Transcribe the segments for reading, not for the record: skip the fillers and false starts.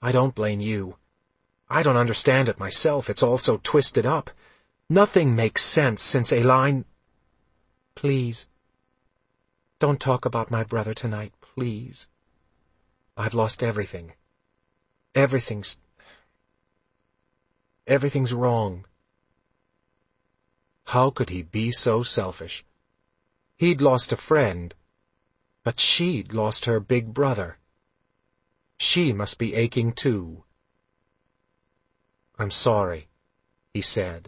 I don't blame you. I don't understand it myself. It's all so twisted up. Nothing makes sense since Aline— Please, don't talk about my brother tonight, please. I've lost everything. Everything's wrong. How could he be so selfish? He'd lost a friend, but she'd lost her big brother. She must be aching too. I'm sorry, he said.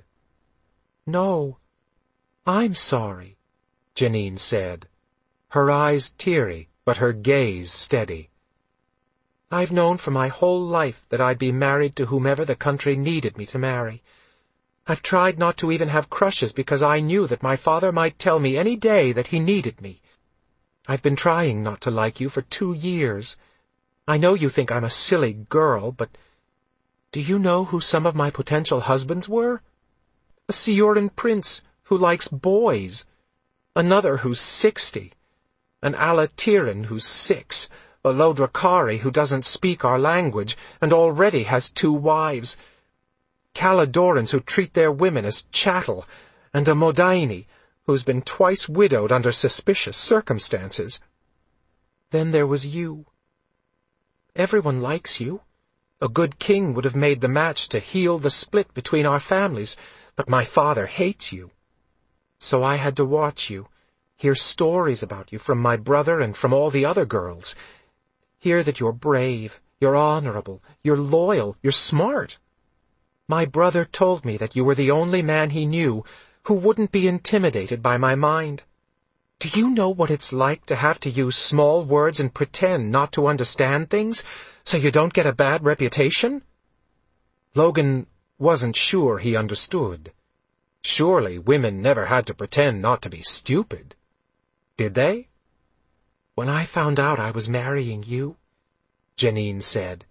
No, I'm sorry, Janine said, her eyes teary, but her gaze steady. I've known for my whole life that I'd be married to whomever the country needed me to marry. I've tried not to even have crushes because I knew that my father might tell me any day that he needed me. I've been trying not to like you for 2 years. I know you think I'm a silly girl, but do you know who some of my potential husbands were? A Sioran prince who likes boys, another who's 60, an Alatiran who's 6, a Lodrakari who doesn't speak our language and already has 2 wives, Caledorans who treat their women as chattel, and a Modaini who's been twice widowed under suspicious circumstances. Then there was you. Everyone likes you. A good king would have made the match to heal the split between our families, but my father hates you. So I had to watch you, hear stories about you from my brother and from all the other girls. Hear that you're brave, you're honorable, you're loyal, you're smart. My brother told me that you were the only man he knew who wouldn't be intimidated by my mind. Do you know what it's like to have to use small words and pretend not to understand things so you don't get a bad reputation? Logan wasn't sure he understood. Surely women never had to pretend not to be stupid. Did they? When I found out I was marrying you, Janine said,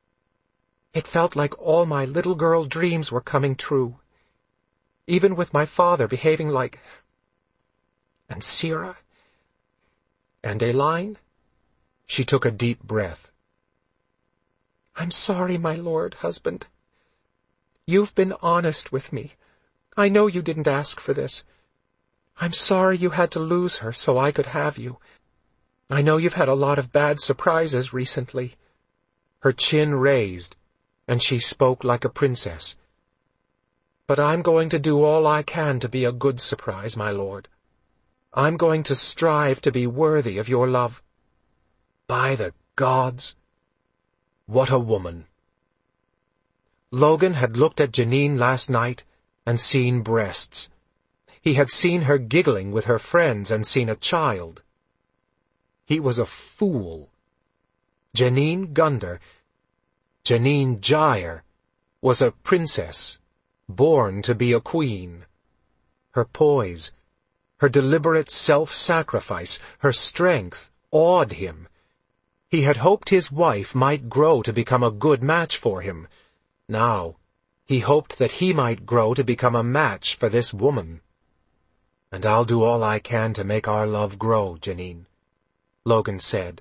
it felt like all my little girl dreams were coming true. Even with my father behaving like— And Sira? And Aline? She took a deep breath. I'm sorry, my lord husband. You've been honest with me. I know you didn't ask for this. I'm sorry you had to lose her so I could have you. I know you've had a lot of bad surprises recently. Her chin raised, and she spoke like a princess. But I'm going to do all I can to be a good surprise, my lord. I'm going to strive to be worthy of your love. By the gods! What a woman! Logan had looked at Janine last night and seen breasts. He had seen her giggling with her friends and seen a child. He was a fool. Janine Gunder, Janine Gyre, was a princess, born to be a queen. Her poise, her deliberate self-sacrifice, her strength awed him. He had hoped his wife might grow to become a good match for him. Now, he hoped that he might grow to become a match for this woman. And I'll do all I can to make our love grow, Janine, Logan said.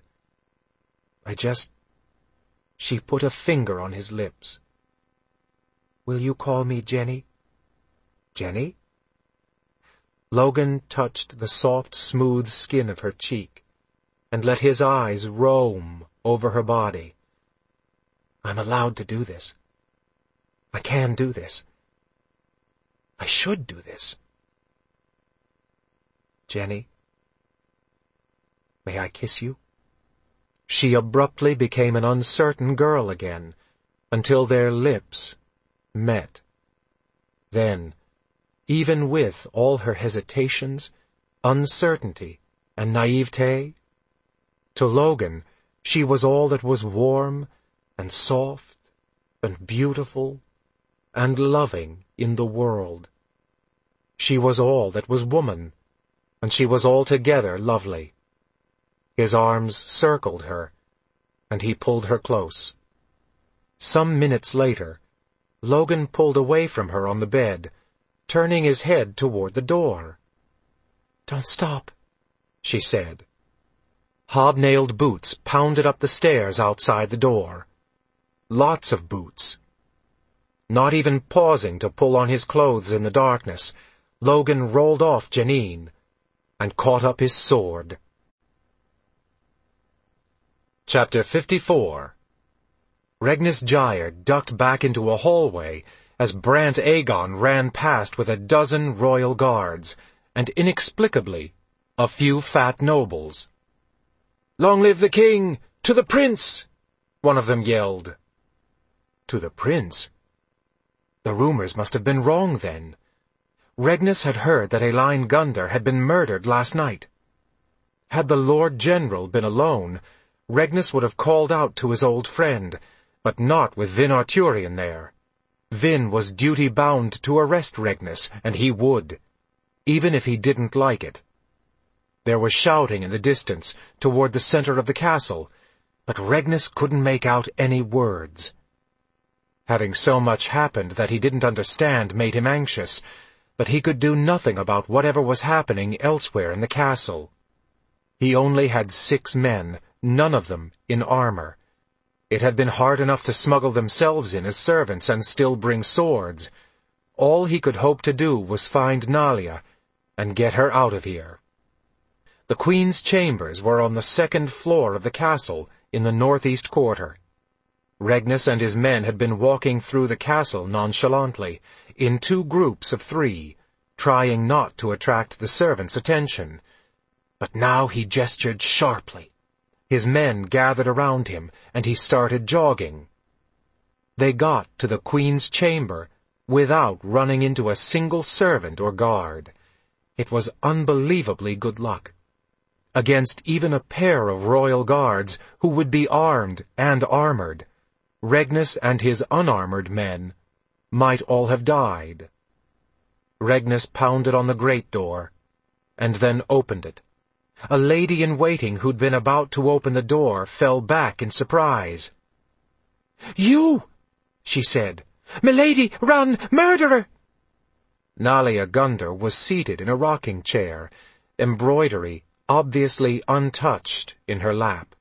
She put a finger on his lips. Will you call me Jenny? Jenny? Logan touched the soft, smooth skin of her cheek and let his eyes roam over her body. I'm allowed to do this. I can do this. I should do this. Jenny, may I kiss you? She abruptly became an uncertain girl again, until their lips met. Then, even with all her hesitations, uncertainty, and naivete, to Logan she was all that was warm and soft and beautiful and loving in the world. She was all that was woman, and she was altogether lovely. His arms circled her, and he pulled her close. Some minutes later, Logan pulled away from her on the bed, turning his head toward the door. Don't stop, she said. Hobnailed boots pounded up the stairs outside the door. Lots of boots. Not even pausing to pull on his clothes in the darkness, Logan rolled off Janine and caught up his sword. Chapter 54. Regnus Gyre ducked back into a hallway as Brant Aegon ran past with a dozen royal guards, and inexplicably, a few fat nobles. "Long live the king! To the prince!" one of them yelled. To the prince? The rumors must have been wrong then. Regnus had heard that Elayne Gundar had been murdered last night. Had the Lord General been alone, Regnus would have called out to his old friend, but not with Vin Arthurian there. Vin was duty-bound to arrest Regnus, and he would, even if he didn't like it. There was shouting in the distance, toward the center of the castle, but Regnus couldn't make out any words. Having so much happened that he didn't understand made him anxious, but he could do nothing about whatever was happening elsewhere in the castle. He only had 6 men, none of them in armor. It had been hard enough to smuggle themselves in as servants and still bring swords. All he could hope to do was find Nalia and get her out of here. The Queen's chambers were on the 2nd floor of the castle in the northeast quarter. Regnus and his men had been walking through the castle nonchalantly, in 2 groups of 3, trying not to attract the servants' attention. But now he gestured sharply. His men gathered around him, and he started jogging. They got to the Queen's chamber without running into a single servant or guard. It was unbelievably good luck. Against even a pair of royal guards who would be armed and armored, Regnus and his unarmored men might all have died. Regnus pounded on the great door, and then opened it. A lady-in-waiting who'd been about to open the door fell back in surprise. "You!" she said. "Milady, run! Murderer!" Nalia Gundar was seated in a rocking chair, embroidery obviously untouched in her lap.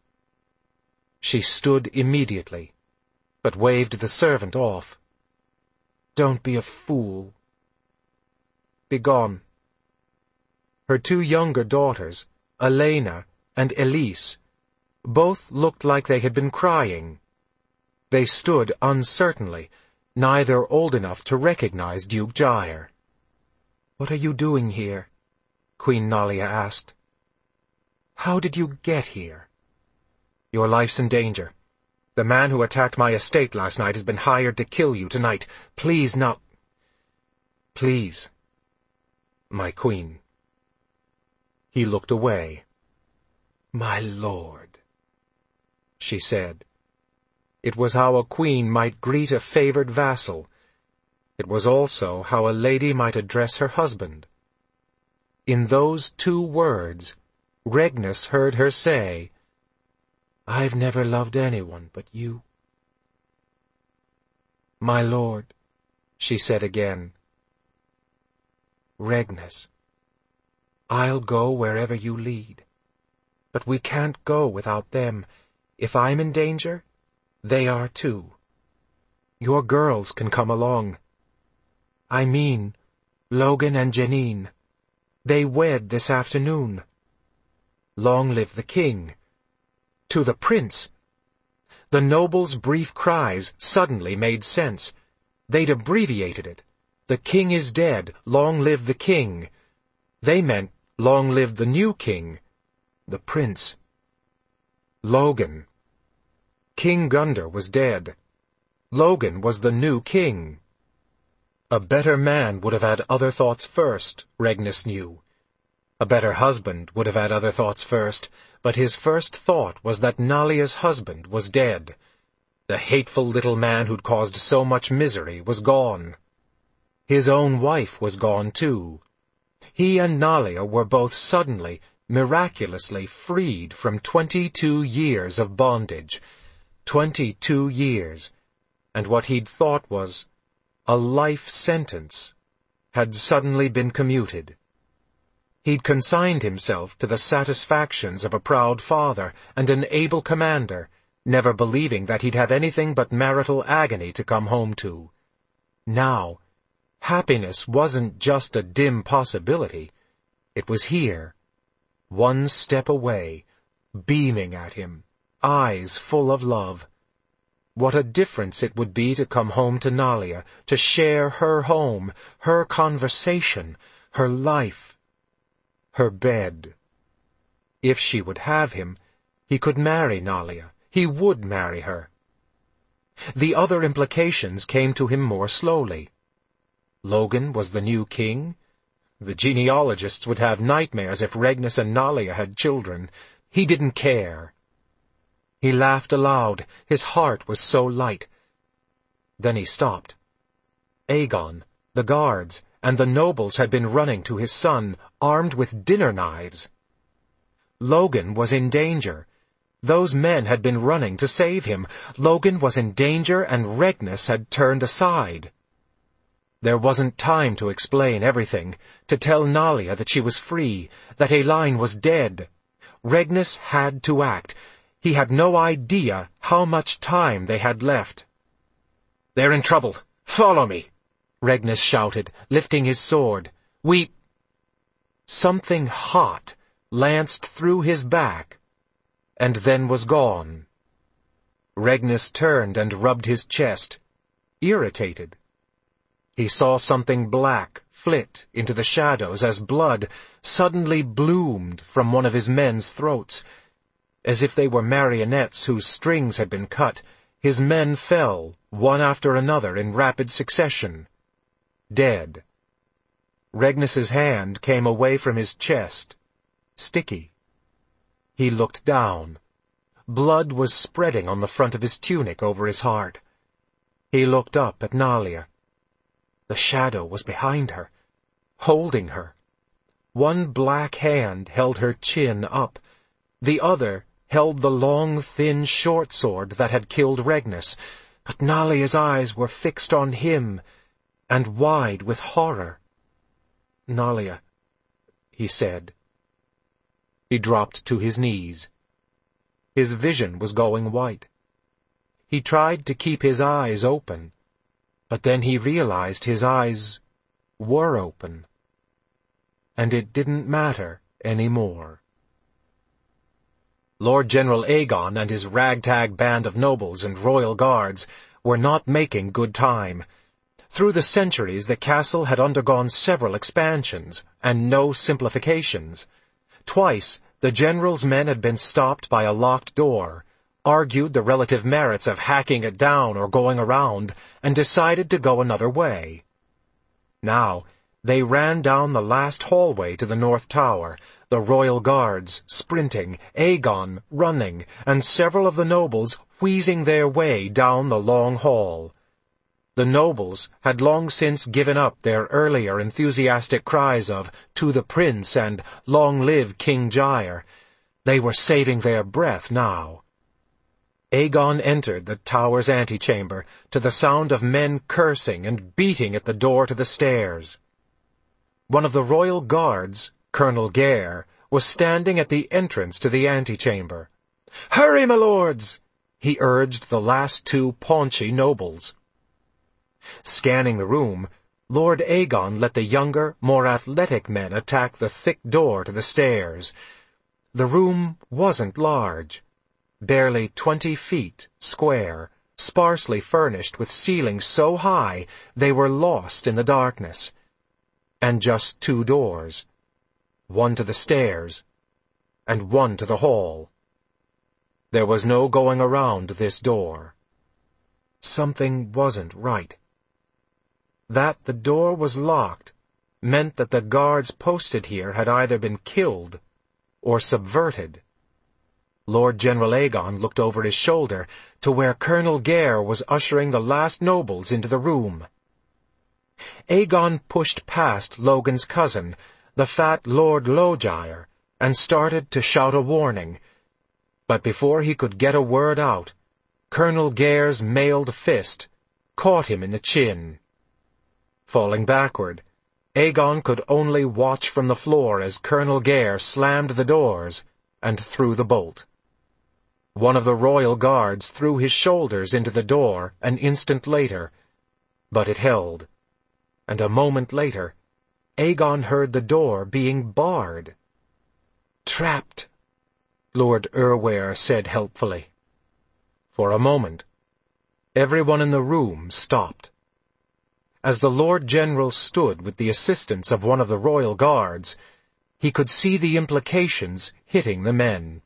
She stood immediately, but waved the servant off. "Don't be a fool. Begone." Her 2 younger daughters, Elena and Elise, both looked like they had been crying. They stood uncertainly, neither old enough to recognize Duke Gyre. "What are you doing here?" Queen Nalia asked. "How did you get here?" "Your life's in danger. The man who attacked my estate last night has been hired to kill you tonight. Please, not. Please, my queen." He looked away. "My lord," she said. It was how a queen might greet a favored vassal. It was also how a lady might address her husband. In those 2 words, Regnus heard her say, "I've never loved anyone but you." "My lord," she said again. "Regnus, I'll go wherever you lead. But we can't go without them. If I'm in danger, they are too. Your girls can come along. I mean, Logan and Janine. They wed this afternoon. Long live the king. To the prince." The nobles' brief cries suddenly made sense. They'd abbreviated it. The king is dead, long live the king. They meant, long live the new king, the prince. Logan. King Gundar was dead. Logan was the new king. A better man would have had other thoughts first, Regnus knew. A better husband would have had other thoughts first, but his first thought was that Nalia's husband was dead. The hateful little man who'd caused so much misery was gone. His own wife was gone too. He and Nalia were both suddenly, miraculously freed from 22 years of bondage. 22 years, and what he'd thought was a life sentence had suddenly been commuted. He'd consigned himself to the satisfactions of a proud father and an able commander, never believing that he'd have anything but marital agony to come home to. Now, happiness wasn't just a dim possibility. It was here, one step away, beaming at him, eyes full of love. What a difference it would be to come home to Nalia, to share her home, her conversation, her life, her bed. If she would have him, he could marry Nalia. He would marry her. The other implications came to him more slowly. Logan was the new king. The genealogists would have nightmares if Regnus and Nalia had children. He didn't care. He laughed aloud. His heart was so light. Then he stopped. Aegon, the guards, and the nobles had been running to his son, armed with dinner knives. Logan was in danger. Those men had been running to save him. Logan was in danger, and Regnus had turned aside. There wasn't time to explain everything, to tell Nalia that she was free, that Elayne was dead. Regnus had to act. He had no idea how much time they had left. "They're in trouble. Follow me," Regnus shouted, lifting his sword. Something hot lanced through his back, and then was gone. Regnus turned and rubbed his chest, irritated. He saw something black flit into the shadows as blood suddenly bloomed from one of his men's throats. As if they were marionettes whose strings had been cut, his men fell, one after another in rapid succession, dead. Regnus's hand came away from his chest, sticky. He looked down. Blood was spreading on the front of his tunic over his heart. He looked up at Nalia. The shadow was behind her, holding her. One black hand held her chin up. The other held the long, thin short sword that had killed Regnus, but Nalia's eyes were fixed on him, and wide with horror. "Nalia," he said. He dropped to his knees. His vision was going white. He tried to keep his eyes open, but then he realized his eyes were open, and it didn't matter any more. Lord General Aegon and his ragtag band of nobles and royal guards were not making good time. Through the centuries the castle had undergone several expansions, and no simplifications. Twice the general's men had been stopped by a locked door, argued the relative merits of hacking it down or going around, and decided to go another way. Now they ran down the last hallway to the North Tower, the royal guards sprinting, Aegon running, and several of the nobles wheezing their way down the long hall. The nobles had long since given up their earlier enthusiastic cries of "To the Prince" and "Long live King Jair." They were saving their breath now. Aegon entered the tower's antechamber to the sound of men cursing and beating at the door to the stairs. One of the royal guards, Colonel Gare, was standing at the entrance to the antechamber. "Hurry, my lords!" he urged the last two paunchy nobles. Scanning the room, Lord Aegon let the younger, more athletic men attack the thick door to the stairs. The room wasn't large, barely 20 feet square, sparsely furnished with ceilings so high they were lost in the darkness, and just 2 doors, one to the stairs and one to the hall. There was no going around this door. Something wasn't right. That the door was locked meant that the guards posted here had either been killed or subverted. Lord General Aegon looked over his shoulder to where Colonel Gare was ushering the last nobles into the room. Aegon pushed past Logan's cousin, the fat Lord Lojair, and started to shout a warning. But before he could get a word out, Colonel Gare's mailed fist caught him in the chin. Falling backward, Aegon could only watch from the floor as Colonel Gare slammed the doors and threw the bolt. One of the royal guards threw his shoulders into the door an instant later, but it held, and a moment later, Aegon heard the door being barred. "Trapped," Lord Urware said helpfully. For a moment, everyone in the room stopped. As the Lord General stood with the assistance of one of the royal guards, he could see the implications hitting the men.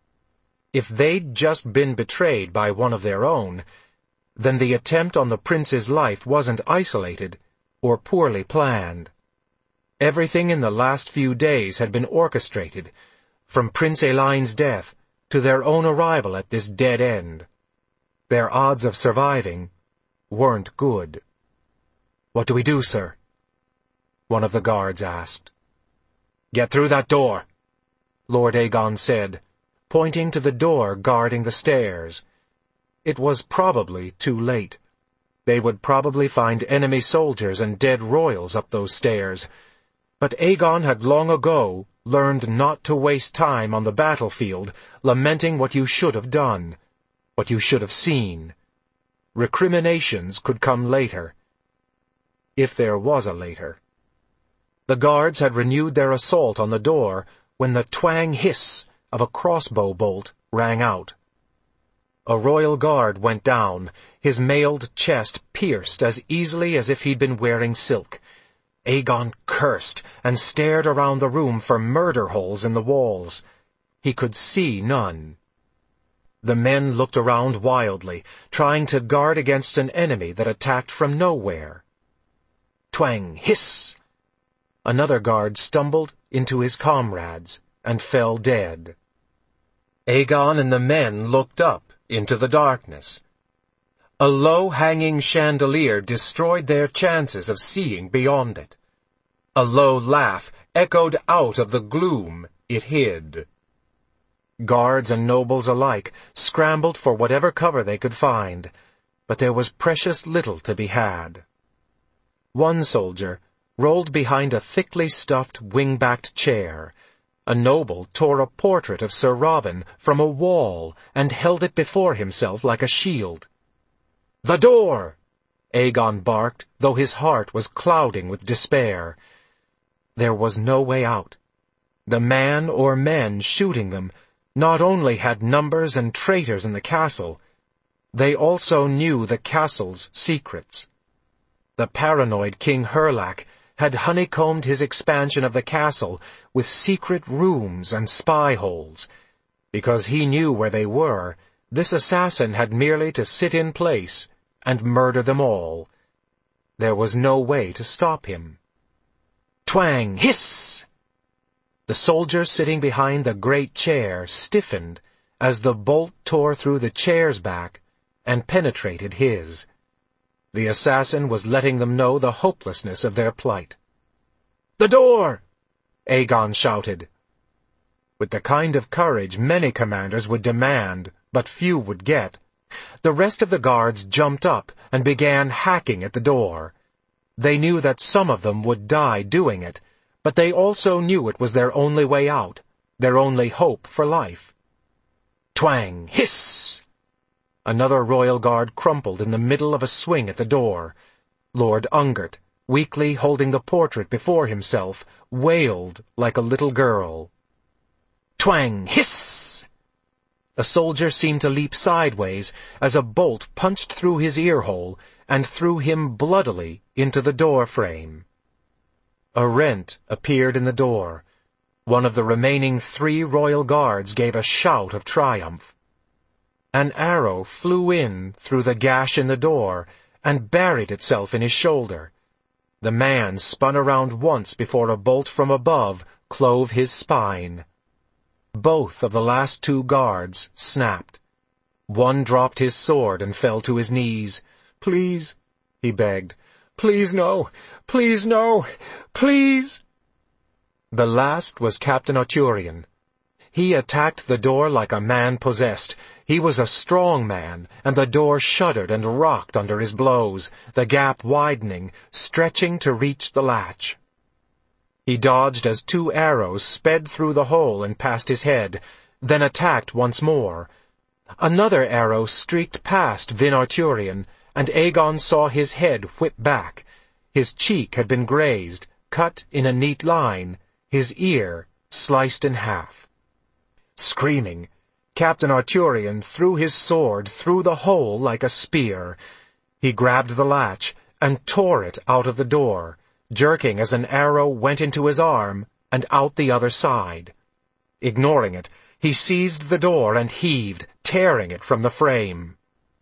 If they'd just been betrayed by one of their own, then the attempt on the prince's life wasn't isolated or poorly planned. Everything in the last few days had been orchestrated, from Prince Elaine's death to their own arrival at this dead end. Their odds of surviving weren't good. "What do we do, sir?" one of the guards asked. "Get through that door," Lord Aegon said, pointing to the door guarding the stairs. It was probably too late. They would probably find enemy soldiers and dead royals up those stairs. But Aegon had long ago learned not to waste time on the battlefield lamenting what you should have done, what you should have seen. Recriminations could come later, if there was a later. The guards had renewed their assault on the door when the twang hiss of a crossbow bolt rang out. A royal guard went down, his mailed chest pierced as easily as if he'd been wearing silk. Aegon cursed and stared around the room for murder holes in the walls. He could see none. The men looked around wildly, trying to guard against an enemy that attacked from nowhere. Twang! Hiss! Another guard stumbled into his comrades and fell dead. Aegon and the men looked up into the darkness. A low-hanging chandelier destroyed their chances of seeing beyond it. A low laugh echoed out of the gloom it hid. Guards and nobles alike scrambled for whatever cover they could find, but there was precious little to be had. One soldier rolled behind a thickly stuffed wing-backed chair. A noble tore a portrait of Sir Robin from a wall and held it before himself like a shield. "The door!" Aegon barked, though his heart was clouding with despair. There was no way out. The man or men shooting them not only had numbers and traitors in the castle, they also knew the castle's secrets. The paranoid King Herlac had honeycombed his expansion of the castle with secret rooms and spy holes. Because he knew where they were, this assassin had merely to sit in place and murder them all. There was no way to stop him. Twang! Hiss! The soldier sitting behind the great chair stiffened as the bolt tore through the chair's back and penetrated his. The assassin was letting them know the hopelessness of their plight. "The door!" Aegon shouted. With the kind of courage many commanders would demand, but few would get, the rest of the guards jumped up and began hacking at the door. They knew that some of them would die doing it, but they also knew it was their only way out, their only hope for life. Twang! Hiss! Another royal guard crumpled in the middle of a swing at the door. Lord Ungert, weakly holding the portrait before himself, wailed like a little girl. Twang! Hiss! A soldier seemed to leap sideways as a bolt punched through his ear-hole and threw him bloodily into the door frame. A rent appeared in the door. One of the remaining 3 royal guards gave a shout of triumph. An arrow flew in through the gash in the door and buried itself in his shoulder. The man spun around once before a bolt from above clove his spine. Both of the last 2 guards snapped. One dropped his sword and fell to his knees. "Please," he begged. "Please no! Please no! Please!" The last was Captain Arthurian. He attacked the door like a man possessed. He was a strong man, and the door shuddered and rocked under his blows, the gap widening, stretching to reach the latch. He dodged as 2 arrows sped through the hole and past his head, then attacked once more. Another arrow streaked past Vin Arthurian, and Aegon saw his head whip back. His cheek had been grazed, cut in a neat line, his ear sliced in half. Screaming, Captain Arthurian threw his sword through the hole like a spear. He grabbed the latch and tore it out of the door, jerking as an arrow went into his arm and out the other side. Ignoring it, he seized the door and heaved, tearing it from the frame.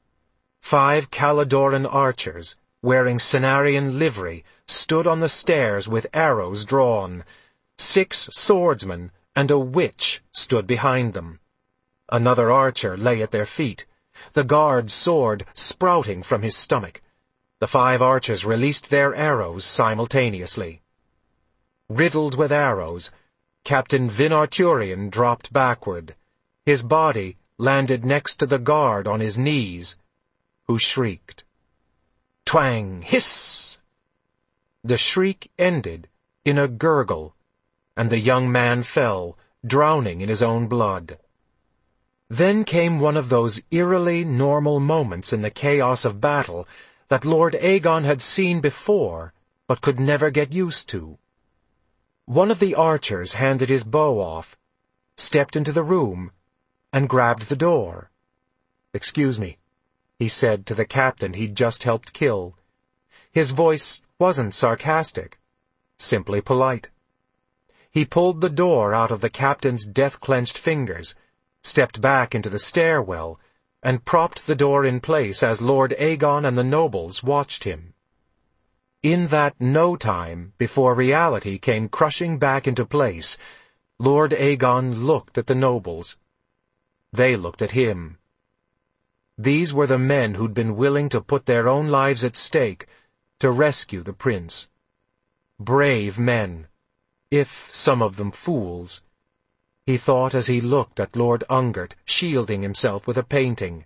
5 Caladoran archers, wearing Cenarian livery, stood on the stairs with arrows drawn. 6 swordsmen and a witch stood behind them. Another archer lay at their feet, the guard's sword sprouting from his stomach. The 5 archers released their arrows simultaneously. Riddled with arrows, Captain Vin Arthurian dropped backward. His body landed next to the guard on his knees, who shrieked. Twang! Hiss! The shriek ended in a gurgle, and the young man fell, drowning in his own blood. Then came one of those eerily normal moments in the chaos of battle that Lord Aegon had seen before, but could never get used to. One of the archers handed his bow off, stepped into the room, and grabbed the door. "Excuse me," he said to the captain he'd just helped kill. His voice wasn't sarcastic, simply polite. He pulled the door out of the captain's death-clenched fingers, stepped back into the stairwell, and propped the door in place as Lord Aegon and the nobles watched him. In that no time before reality came crushing back into place, Lord Aegon looked at the nobles. They looked at him. These were the men who'd been willing to put their own lives at stake to rescue the prince. Brave men, if some of them fools, he thought as he looked at Lord Ungert shielding himself with a painting.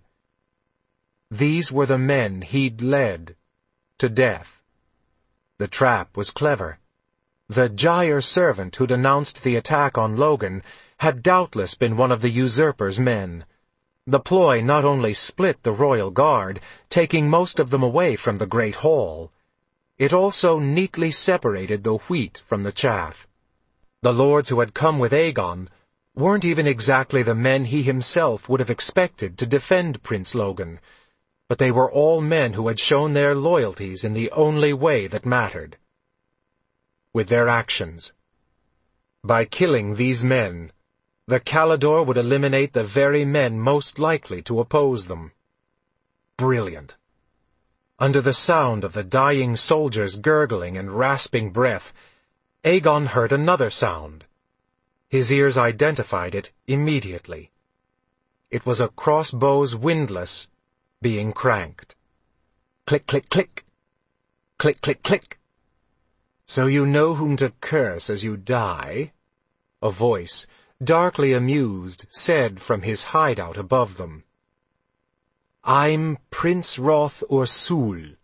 These were the men he'd led to death. The trap was clever. The Gyre servant who'd announced the attack on Logan had doubtless been one of the usurper's men. The ploy not only split the royal guard, taking most of them away from the Great Hall, it also neatly separated the wheat from the chaff. The lords who had come with Aegon weren't even exactly the men he himself would have expected to defend Prince Logan, but they were all men who had shown their loyalties in the only way that mattered: with their actions. By killing these men, the Calador would eliminate the very men most likely to oppose them. Brilliant. Under the sound of the dying soldier's gurgling and rasping breath, Aegon heard another sound. His ears identified it immediately. It was a crossbow's windlass being cranked. Click, click, click. Click, click, click. "So you know whom to curse as you die?" a voice, darkly amused, said from his hideout above them. "I'm Prince Roth Orsul."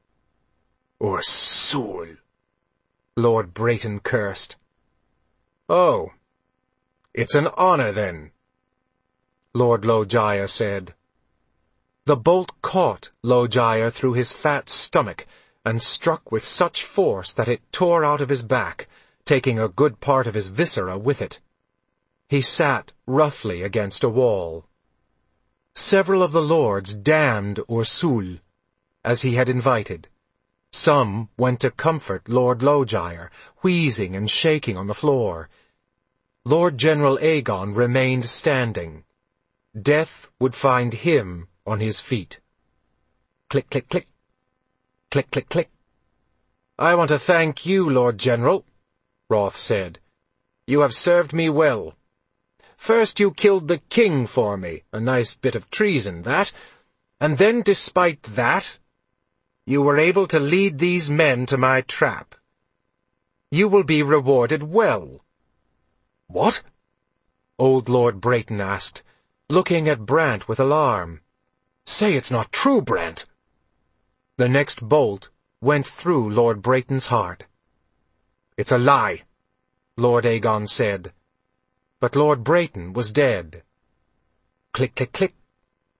"Orsul," Lord Brayton cursed. "Oh, it's an honor, then," Lord Lojaya said. The bolt caught Lojaya through his fat stomach and struck with such force that it tore out of his back, taking a good part of his viscera with it. He sat roughly against a wall. Several of the lords damned Orsul, as he had invited. Some went to comfort Lord Lojire, wheezing and shaking on the floor. Lord General Aegon remained standing. Death would find him on his feet. Click, click, click. Click, click, click. "I want to thank you, Lord General," Roth said. "You have served me well. First you killed the king for me, a nice bit of treason, that, and then despite that, you were able to lead these men to my trap. You will be rewarded well." "What?" Old Lord Brayton asked, looking at Brant with alarm. "Say it's not true, Brant." The next bolt went through Lord Brayton's heart. "It's a lie," Lord Aegon said. But Lord Brayton was dead. Click, click, click.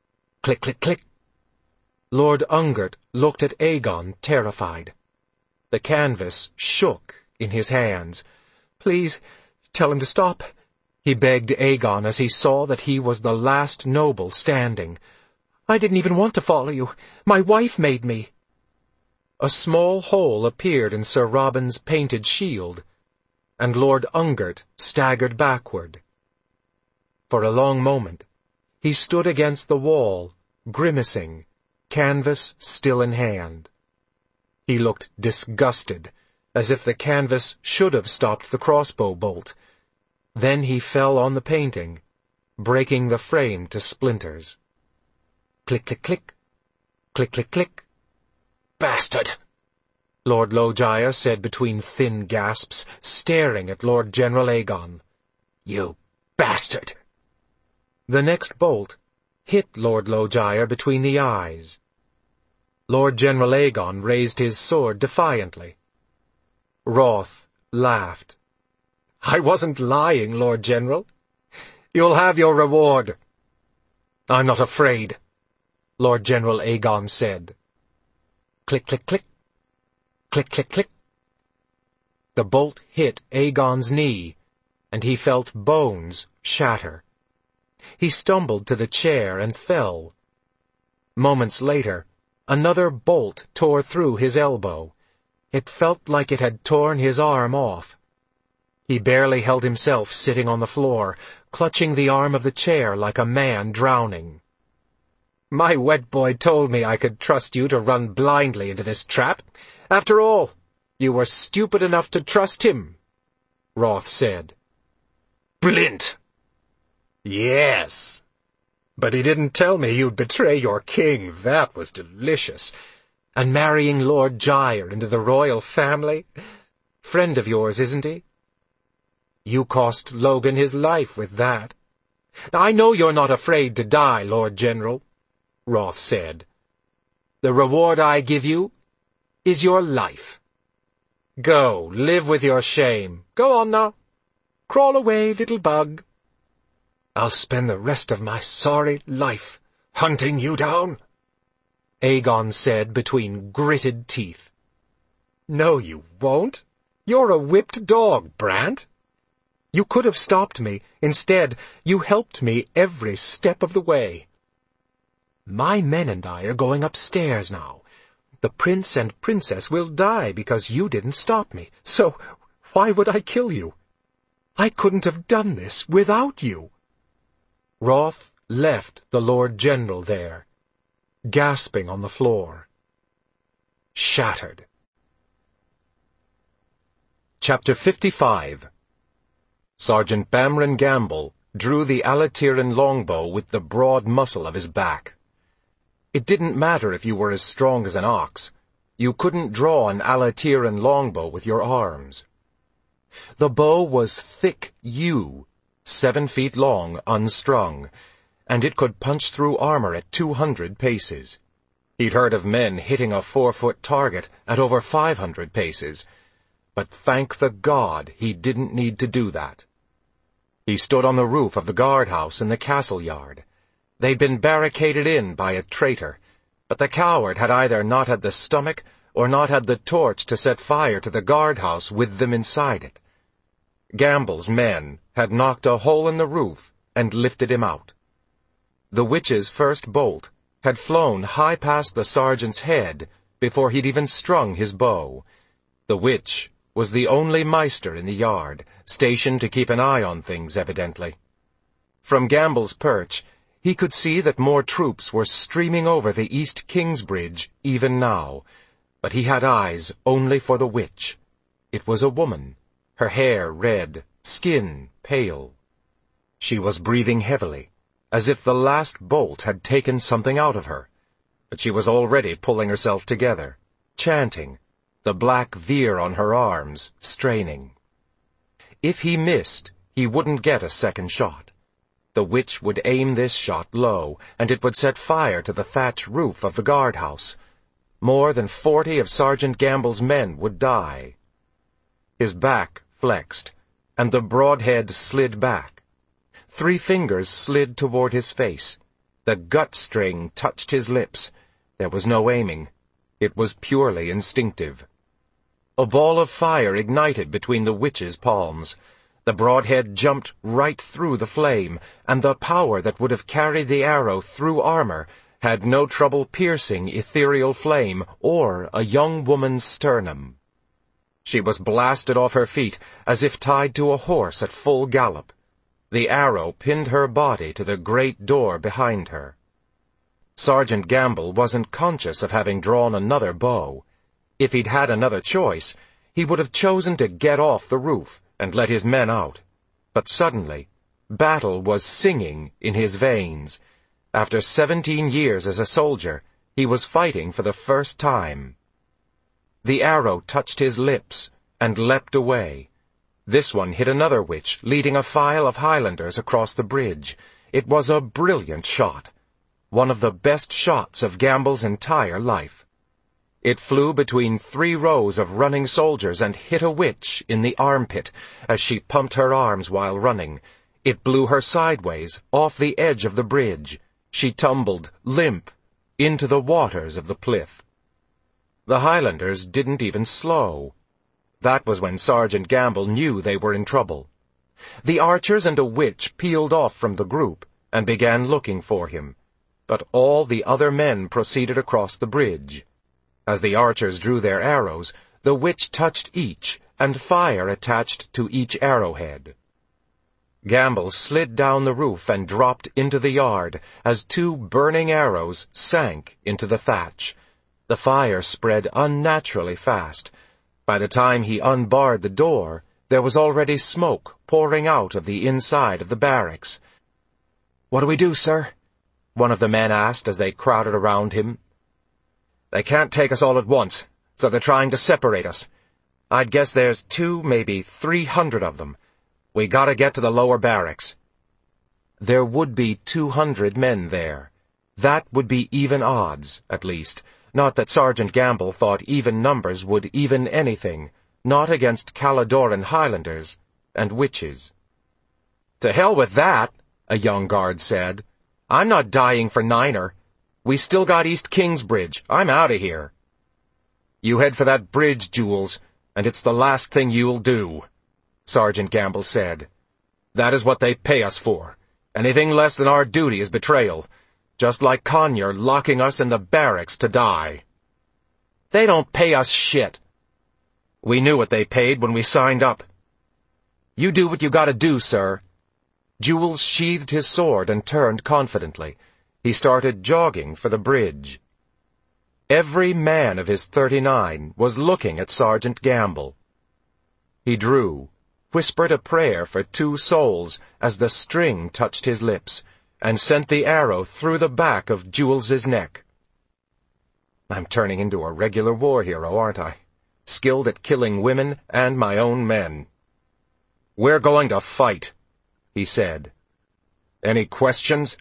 Click, click, click. Lord Ungert looked at Aegon, terrified. The canvas shook in his hands. "Please, tell him to stop," he begged Aegon as he saw that he was the last noble standing. "I didn't even want to follow you. My wife made me." A small hole appeared in Sir Robin's painted shield, and Lord Ungert staggered backward. For a long moment, he stood against the wall, grimacing, canvas still in hand. He looked disgusted, as if the canvas should have stopped the crossbow bolt. Then he fell on the painting, breaking the frame to splinters. Click, click, click. Click, click, click. "Bastard!" Lord Logire said between thin gasps, staring at Lord General Aegon. "You bastard!" The next bolt hit Lord Logire between the eyes. Lord General Aegon raised his sword defiantly. Roth laughed. "I wasn't lying, Lord General. You'll have your reward." "I'm not afraid," Lord General Aegon said. Click, click, click. Click, click, click. The bolt hit Aegon's knee, and he felt bones shatter. He stumbled to the chair and fell. Moments later, another bolt tore through his elbow. It felt like it had torn his arm off. He barely held himself sitting on the floor, clutching the arm of the chair like a man drowning. "My wet boy told me I could trust you to run blindly into this trap. After all, you were stupid enough to trust him," Roth said. "Blint!" "Yes. But he didn't tell me you'd betray your king. That was delicious. And marrying Lord Gyre into the royal family? Friend of yours, isn't he? You cost Logan his life with that. I know you're not afraid to die, Lord General," Roth said. "The reward I give you is your life. Go, live with your shame. Go on now. Crawl away, little bug." "I'll spend the rest of my sorry life hunting you down," Aegon said between gritted teeth. "No, you won't. You're a whipped dog, Brant. You could have stopped me. Instead, you helped me every step of the way. My men and I are going upstairs now. The prince and princess will die because you didn't stop me. So why would I kill you? I couldn't have done this without you." Roth left the Lord General there, gasping on the floor. Shattered. Chapter 55. Sergeant Bamron Gamble drew the Alatiran longbow with the broad muscle of his back. It didn't matter if you were as strong as an ox. You couldn't draw an Alatiran longbow with your arms. The bow was thick yew, 7 feet long, unstrung, and it could punch through armor at 200 paces. He'd heard of men hitting a 4-foot target at over 500 paces, but thank the God he didn't need to do that. He stood on the roof of the guardhouse in the castle yard. They'd been barricaded in by a traitor, but the coward had either not had the stomach or not had the torch to set fire to the guardhouse with them inside it. Gamble's men had knocked a hole in the roof and lifted him out. The witch's first bolt had flown high past the sergeant's head before he'd even strung his bow. The witch was the only Meister in the yard, stationed to keep an eye on things, evidently. From Gamble's perch, he could see that more troops were streaming over the East Kingsbridge even now, but he had eyes only for the witch. It was a woman, her hair red, skin pale. She was breathing heavily, as if the last bolt had taken something out of her, but she was already pulling herself together, chanting, the black veer on her arms straining. If he missed, he wouldn't get a second shot. The witch would aim this shot low, and it would set fire to the thatch roof of the guardhouse. More than 40 of Sergeant Gamble's men would die. His back flexed, and the broad head slid back. 3 fingers slid toward his face. The gut string touched his lips. There was no aiming. It was purely instinctive. A ball of fire ignited between the witch's palms. The broadhead jumped right through the flame, and the power that would have carried the arrow through armor had no trouble piercing ethereal flame or a young woman's sternum. She was blasted off her feet as if tied to a horse at full gallop. The arrow pinned her body to the great door behind her. Sergeant Gamble wasn't conscious of having drawn another bow. If he'd had another choice, he would have chosen to get off the roof and let his men out. But suddenly, battle was singing in his veins. After 17 years as a soldier, he was fighting for the first time. The arrow touched his lips and leapt away. This one hit another witch, leading a file of Highlanders across the bridge. It was a brilliant shot, one of the best shots of Gamble's entire life. It flew between 3 rows of running soldiers and hit a witch in the armpit as she pumped her arms while running. It blew her sideways, off the edge of the bridge. She tumbled, limp, into the waters of the Plyth. The Highlanders didn't even slow. That was when Sergeant Gamble knew they were in trouble. The archers and a witch peeled off from the group and began looking for him, but all the other men proceeded across the bridge. As the archers drew their arrows, the witch touched each, and fire attached to each arrowhead. Gamble slid down the roof and dropped into the yard as 2 burning arrows sank into the thatch. The fire spread unnaturally fast. By the time he unbarred the door, there was already smoke pouring out of the inside of the barracks. "What do we do, sir?" one of the men asked as they crowded around him. "They can't take us all at once, so they're trying to separate us. I'd guess there's 2, maybe 300 of them. We gotta get to the lower barracks." There would be 200 men there. That would be even odds, at least. Not that Sergeant Gamble thought even numbers would even anything, not against Caladoran Highlanders and witches. "To hell with that," a young guard said. "I'm not dying for Niner. We still got East Kingsbridge. I'm out of here." "You head for that bridge, Jules, and it's the last thing you'll do," Sergeant Gamble said. "That is what they pay us for. Anything less than our duty is betrayal. Just like Conyers locking us in the barracks to die." "They don't pay us shit." "We knew what they paid when we signed up." "You do what you gotta do, sir." Jules sheathed his sword and turned confidently. He started jogging for the bridge. Every man of his 39 was looking at Sergeant Gamble. He drew, whispered a prayer for 2 souls as the string touched his lips, and sent the arrow through the back of Jules's neck. "I'm turning into a regular war hero, aren't I? Skilled at killing women and my own men." "We're going to fight," he said. "Any questions?"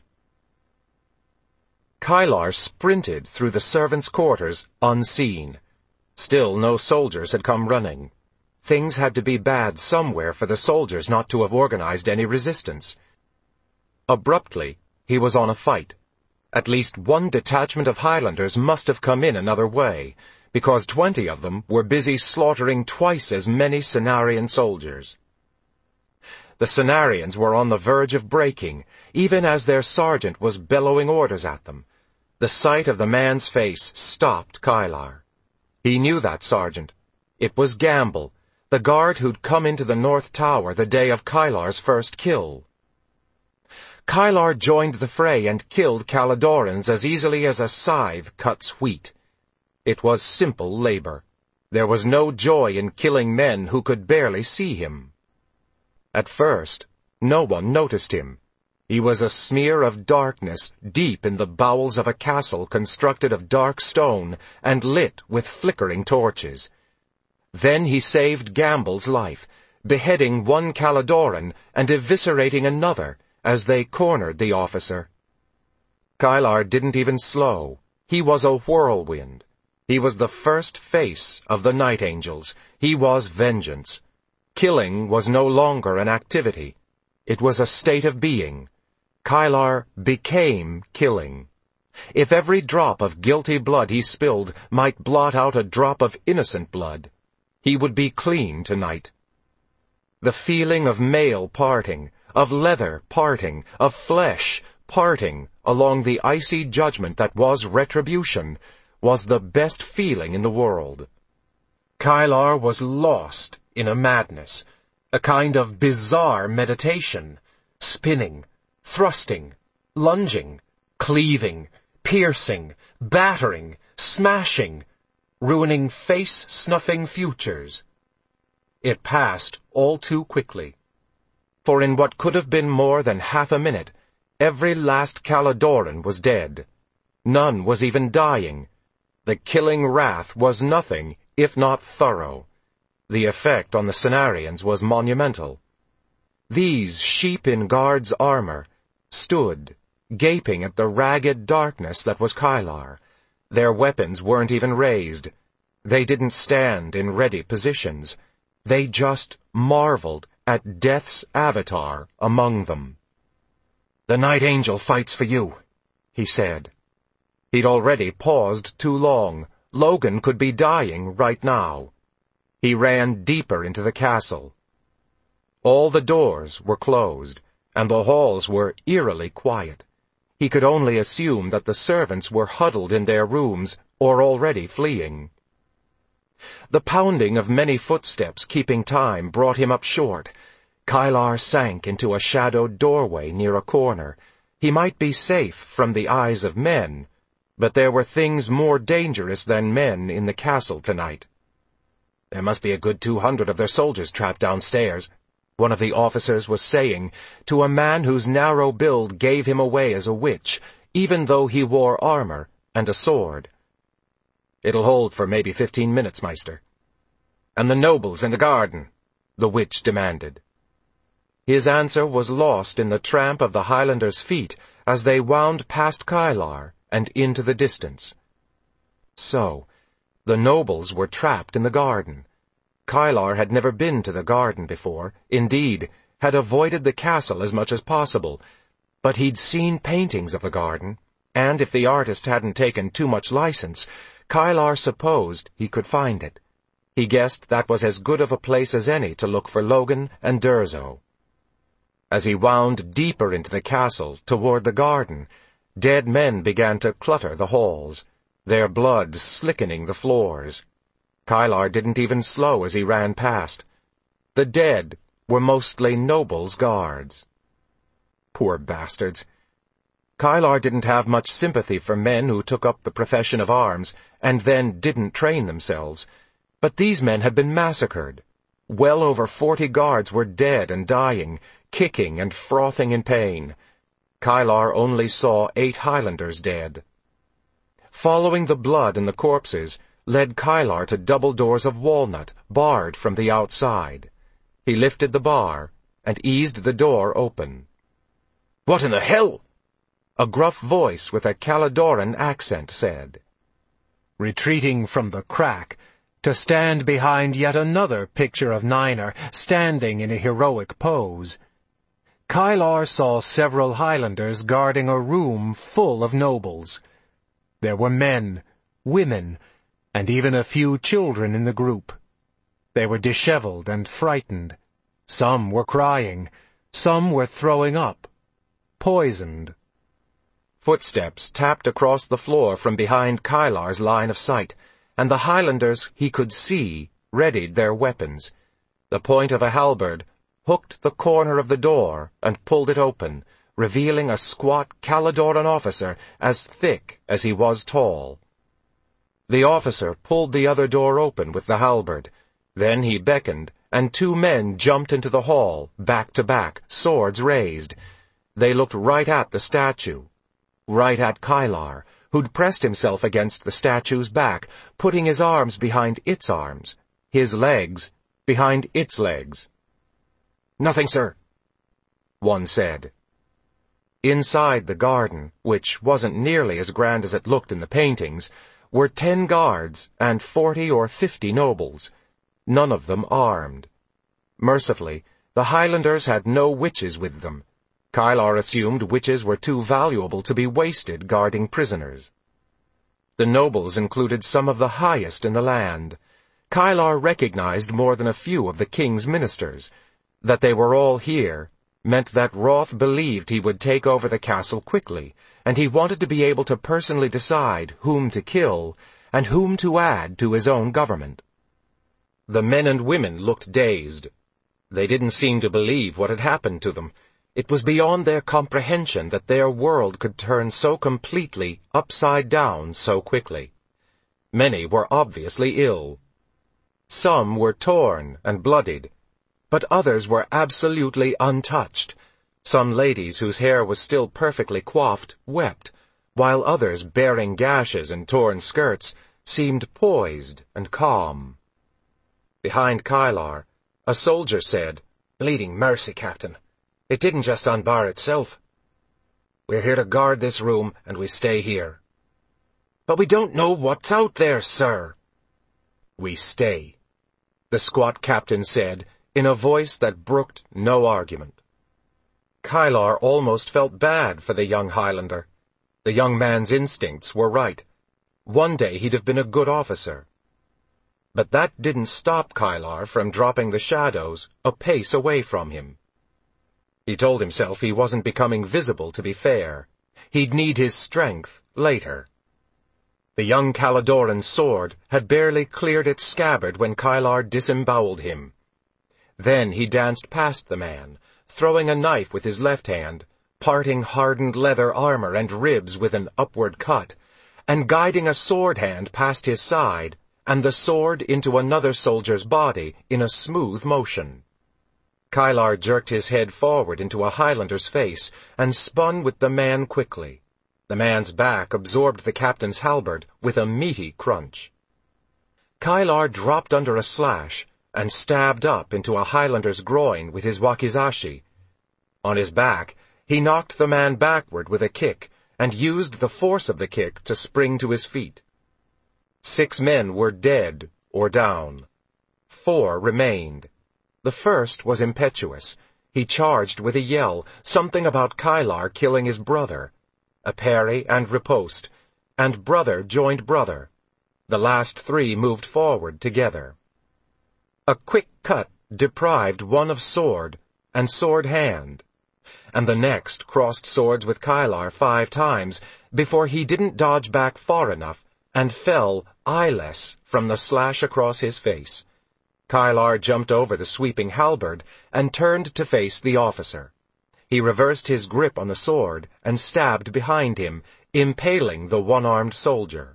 Kylar sprinted through the servants' quarters unseen. Still no soldiers had come running. Things had to be bad somewhere for the soldiers not to have organized any resistance. Abruptly, he was on a fight. At least 1 detachment of Highlanders must have come in another way, because 20 of them were busy slaughtering twice as many Cenarian soldiers. The Cenarians were on the verge of breaking, even as their sergeant was bellowing orders at them. The sight of the man's face stopped Kylar. He knew that sergeant. It was Gamble, the guard who'd come into the North Tower the day of Kylar's first kill. Kylar joined the fray and killed Caladorans as easily as a scythe cuts wheat. It was simple labor. There was no joy in killing men who could barely see him. At first, no one noticed him. He was a smear of darkness deep in the bowels of a castle constructed of dark stone and lit with flickering torches. Then he saved Gamble's life, beheading 1 Caladoran and eviscerating another as they cornered the officer. Kylar didn't even slow. He was a whirlwind. He was the first face of the Night Angels. He was vengeance. Killing was no longer an activity. It was a state of being. Kylar became killing. If every drop of guilty blood he spilled might blot out a drop of innocent blood, he would be clean tonight. The feeling of mail parting, of leather parting, of flesh parting along the icy judgment that was retribution, was the best feeling in the world. Kylar was lost in a madness, a kind of bizarre meditation, spinning, thrusting, lunging, cleaving, piercing, battering, smashing, ruining face-snuffing futures. It passed all too quickly. For in what could have been more than half a minute, every last Caladoran was dead. None was even dying. The killing wrath was nothing if not thorough. The effect on the Cenarians was monumental. These sheep in guards' armor stood, gaping at the ragged darkness that was Kylar. Their weapons weren't even raised. They didn't stand in ready positions. They just marveled at Death's avatar among them. "The Night Angel fights for you," he said. He'd already paused too long. Logan could be dying right now. He ran deeper into the castle. All the doors were closed, and the halls were eerily quiet. He could only assume that the servants were huddled in their rooms or already fleeing. The pounding of many footsteps keeping time brought him up short. Kylar sank into a shadowed doorway near a corner. He might be safe from the eyes of men, but there were things more dangerous than men in the castle tonight. "There must be a good 200 of their soldiers trapped downstairs," one of the officers was saying to a man whose narrow build gave him away as a witch, even though he wore armor and a sword. "It'll hold for maybe 15 minutes, Meister." "And the nobles in the garden?" the witch demanded. His answer was lost in the tramp of the Highlanders' feet as they wound past Kylar and into the distance. So, the nobles were trapped in the garden. Kylar had never been to the garden before, indeed, had avoided the castle as much as possible, but he'd seen paintings of the garden, and if the artist hadn't taken too much license, Kylar supposed he could find it. He guessed that was as good of a place as any to look for Logan and Durzo. As he wound deeper into the castle, toward the garden, dead men began to clutter the halls, their blood slickening the floors. Kylar didn't even slow as he ran past. The dead were mostly nobles' guards. Poor bastards. Kylar didn't have much sympathy for men who took up the profession of arms and then didn't train themselves, but these men had been massacred. Well over 40 guards were dead and dying, kicking and frothing in pain. Kylar only saw 8 Highlanders dead. Following the blood and the corpses led Kylar to double doors of walnut, barred from the outside. He lifted the bar and eased the door open. "What in the hell?" a gruff voice with a Caladoran accent said. Retreating from the crack, to stand behind yet another picture of Niner, standing in a heroic pose, Kylar saw several Highlanders guarding a room full of nobles. There were men, women, and even a few children in the group. They were disheveled and frightened. Some were crying. Some were throwing up. Poisoned. Footsteps tapped across the floor from behind Kylar's line of sight, and the Highlanders he could see readied their weapons. The point of a halberd hooked the corner of the door and pulled it open, revealing a squat Caladoran officer as thick as he was tall. The officer pulled the other door open with the halberd. Then he beckoned, and 2 men jumped into the hall, back to back, swords raised. They looked right at the statue, right at Kylar, who'd pressed himself against the statue's back, putting his arms behind its arms, his legs behind its legs. "Nothing, sir," one said. Inside the garden, which wasn't nearly as grand as it looked in the paintings, were 10 guards and 40 or 50 nobles, none of them armed. Mercifully, the Highlanders had no witches with them. Kylar assumed witches were too valuable to be wasted guarding prisoners. The nobles included some of the highest in the land. Kylar recognized more than a few of the king's ministers. That they were all here meant that Roth believed he would take over the castle quickly, and he wanted to be able to personally decide whom to kill and whom to add to his own government. The men and women looked dazed. They didn't seem to believe what had happened to them. It was beyond their comprehension that their world could turn so completely upside down so quickly. Many were obviously ill. Some were torn and bloodied, but others were absolutely untouched. Some ladies whose hair was still perfectly coiffed wept, while others bearing gashes and torn skirts seemed poised and calm. Behind Kylar, a soldier said, "Bleeding mercy, Captain. It didn't just unbar itself. We're here to guard this room, and we stay here." "But we don't know what's out there, sir." "We stay," the squat captain said, in a voice that brooked no argument. Kylar almost felt bad for the young Highlander. The young man's instincts were right. One day he'd have been a good officer. But that didn't stop Kylar from dropping the shadows a pace away from him. He told himself he wasn't becoming visible to be fair. He'd need his strength later. The young Caladoran's sword had barely cleared its scabbard when Kylar disemboweled him. Then he danced past the man, throwing a knife with his left hand, parting hardened leather armor and ribs with an upward cut, and guiding a sword hand past his side, and the sword into another soldier's body in a smooth motion. Kylar jerked his head forward into a Highlander's face and spun with the man quickly. The man's back absorbed the captain's halberd with a meaty crunch. Kylar dropped under a slash and stabbed up into a Highlander's groin with his wakizashi. On his back, he knocked the man backward with a kick and used the force of the kick to spring to his feet. 6 men were dead or down. 4 remained. The first was impetuous. He charged with a yell, something about Kylar killing his brother. A parry and riposte, and brother joined brother. The last 3 moved forward together. A quick cut deprived one of sword and sword hand, and the next crossed swords with Kylar 5 times before he didn't dodge back far enough and fell eyeless from the slash across his face. Kylar jumped over the sweeping halberd and turned to face the officer. He reversed his grip on the sword and stabbed behind him, impaling the one-armed soldier.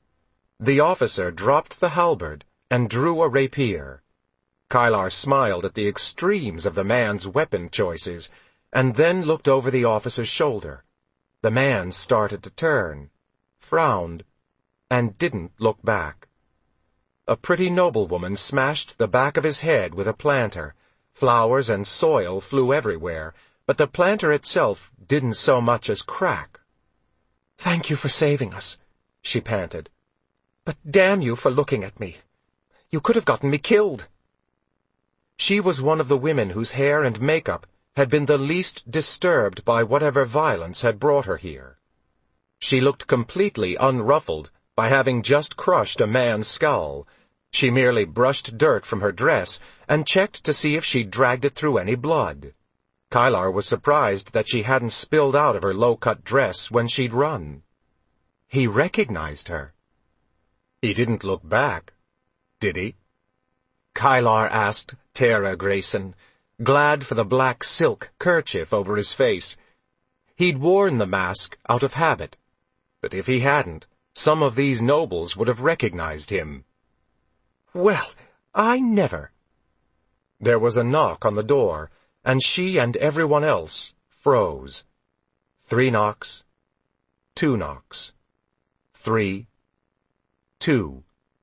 The officer dropped the halberd and drew a rapier. Kylar smiled at the extremes of the man's weapon choices, and then looked over the officer's shoulder. The man started to turn, frowned, and didn't look back. A pretty noblewoman smashed the back of his head with a planter. Flowers and soil flew everywhere, but the planter itself didn't so much as crack. "Thank you for saving us," she panted. "But damn you for looking at me. You could have gotten me killed." She was one of the women whose hair and makeup had been the least disturbed by whatever violence had brought her here. She looked completely unruffled by having just crushed a man's skull. She merely brushed dirt from her dress and checked to see if she'd dragged it through any blood. Kylar was surprised that she hadn't spilled out of her low-cut dress when she'd run. He recognized her. He didn't look back, did he? Kylar asked Tara Grayson, glad for the black silk kerchief over his face. He'd worn the mask out of habit, but if he hadn't, some of these nobles would have recognized him. "Well, I never." There was a knock on the door, and she and everyone else froze. 3 knocks, 2 knocks, 3, 2.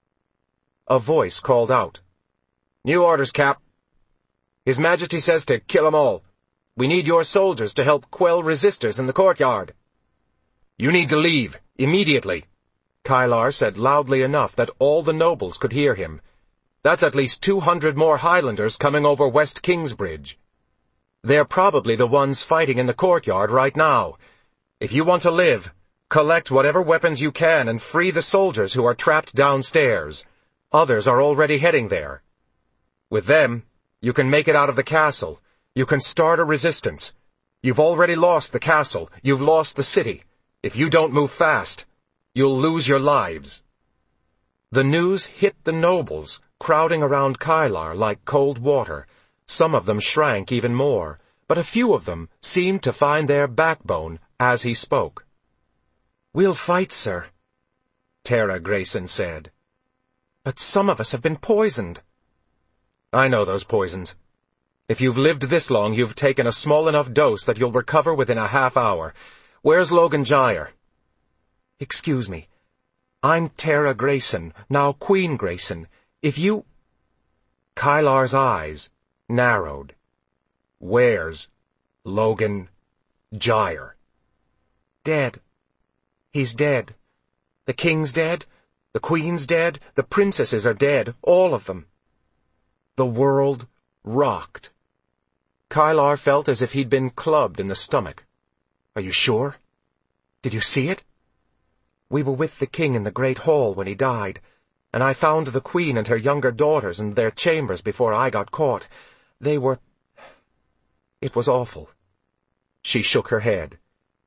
A voice called out, "New orders, Cap. His Majesty says to kill 'em all. We need your soldiers to help quell resistors in the courtyard." "You need to leave, immediately," Kylar said loudly enough that all the nobles could hear him. "That's at least 200 more Highlanders coming over West Kingsbridge." They're probably the ones fighting in the courtyard right now. If you want to live, collect whatever weapons you can and free the soldiers who are trapped downstairs. Others are already heading there. With them, you can make it out of the castle. You can start a resistance. You've already lost the castle. You've lost the city. If you don't move fast, you'll lose your lives. The news hit the nobles, crowding around Kylar like cold water. Some of them shrank even more, but a few of them seemed to find their backbone as he spoke. "We'll fight, sir," Tara Grayson said. "But some of us have been poisoned." "I know those poisons. If you've lived this long, you've taken a small enough dose that you'll recover within a half hour. Where's Logan Gyre?" "Excuse me. I'm Tara Grayson, now Queen Grayson. If you—" Kylar's eyes narrowed. "Where's Logan Gyre?" "Dead. He's dead. The king's dead. The queen's dead. The princesses are dead. All of them." The world rocked. Kylar felt as if he'd been clubbed in the stomach. "Are you sure? Did you see it?" "We were with the king in the great hall when he died, and I found the queen and her younger daughters in their chambers before I got caught. They were— It was awful." She shook her head.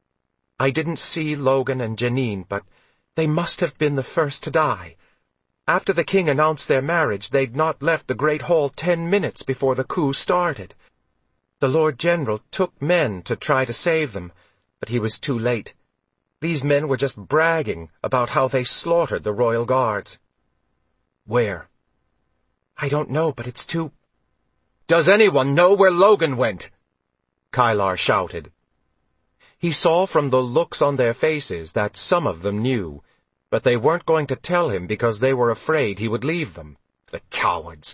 "I didn't see Logan and Janine, but they must have been the first to die. After the king announced their marriage, they'd not left the great hall 10 minutes before the coup started. The Lord General took men to try to save them, but he was too late. These men were just bragging about how they slaughtered the royal guards." "Where?" "I don't know, but it's too—" "Does anyone know where Logan went?" Kylar shouted. He saw from the looks on their faces that some of them knew, but they weren't going to tell him because they were afraid he would leave them. The cowards!